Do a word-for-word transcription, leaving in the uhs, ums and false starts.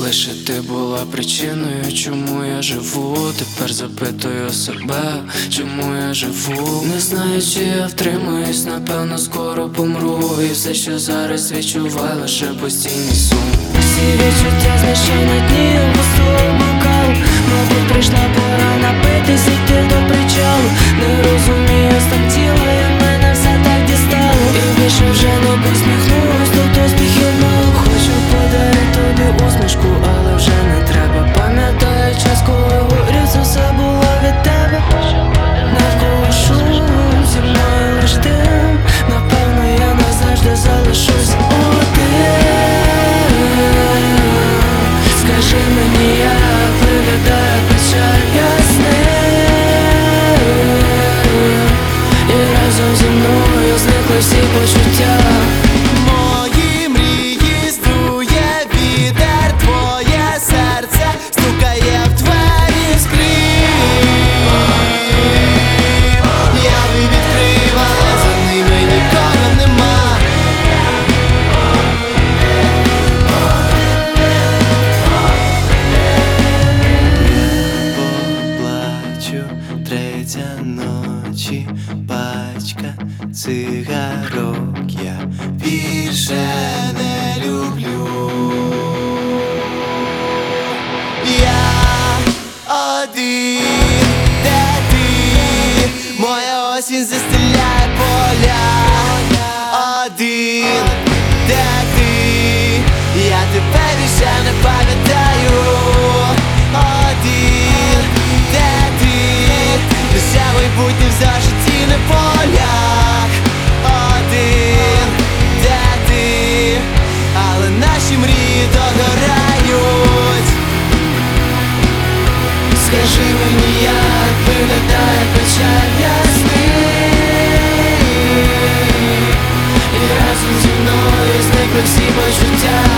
Лише ти була причиною, чому я живу. Тепер запитую себе, чому я живу. Не знаю, чи я втримаюсь, напевно, скоро помру. І все, що зараз відчуваю, лише постійний сум. Всі відчуття знайшов на дні пустого бокалу. Мабуть, прийшла пора напитись, іти до причалу. Не розумію стан тіла, і мене все так дістало. І більше вже не посміхнусь, тут успіхів мало. Хочу подарити тобі усмішку, але вже не треба. Пам'ятаю час, коли горів, це все було від тебе. Навколо шум, зі мною лиш дим. Напевно, я назавжди залишусь один. Скажи мені, як виглядає печаль ясних. І разом зі мною зникли всі почуття. Мої мрії здує вітер, твоє серце стукає в двері скрізь. Я би відкрив, але за ними нікого нема. Поплачу, третя ночі, пачка цигарок, я більше не люблю. Я один, де ти? Моя осінь застеляє поля. Один, де ти? Я тебе більше не пам'ятаю. Один, де ти? Лише майбутнє в зажитті не полях. Один, де ти? Але наші мрії догорають. Скажи мені, як виглядає печаль ясних. І разом зі мною зникли всі почуття.